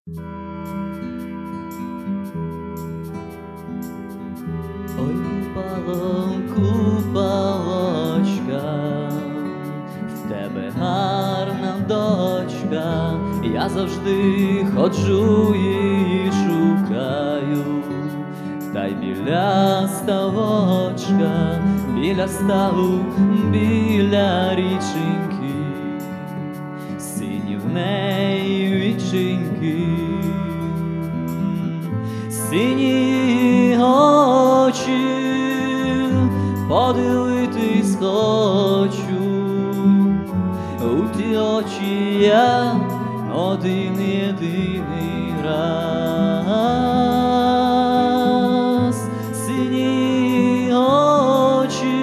Ой, купалочка, в тебе гарна дочка, я завжди ходжу і шукаю, та й біля ставочка, біля ставу, біля річеньки, сині в неї віченьки, сині очі, подивитись хочу, у ті очі я один єдиний раз. Сині очі,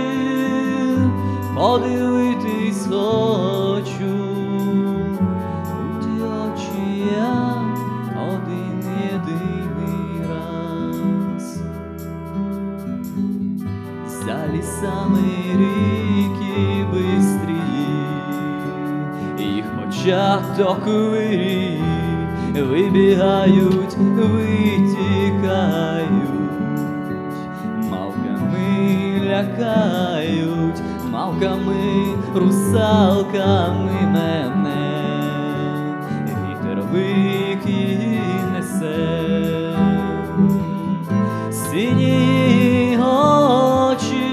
подивитись хочу, у ті очі я один єдиний раз. За лісами ріки бистрії, їх початок вирії, вибігають, витікають, мавками лякають, мавками, русалками мене, вітер вики несе. Сині очі,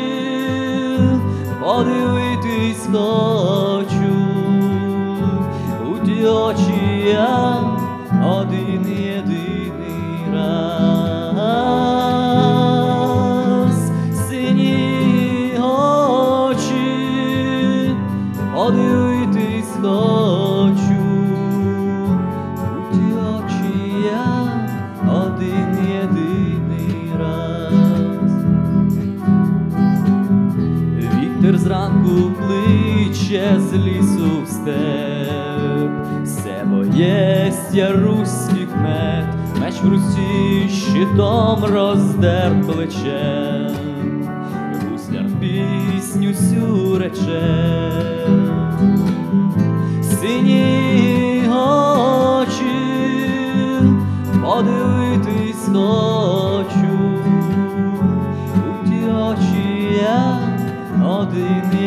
подивитись хочу, у ті очі я один єдиний раз. Сині очі, подивитись хочу, у ті очі я один єдиний раз. Вітер зранку кличе з лісу в степ, все боєстя руський кмет, меч в руці щитом роздер плечем, гусляр пісню сю рече. Сині очі, подивитись хочу, у ті очі я один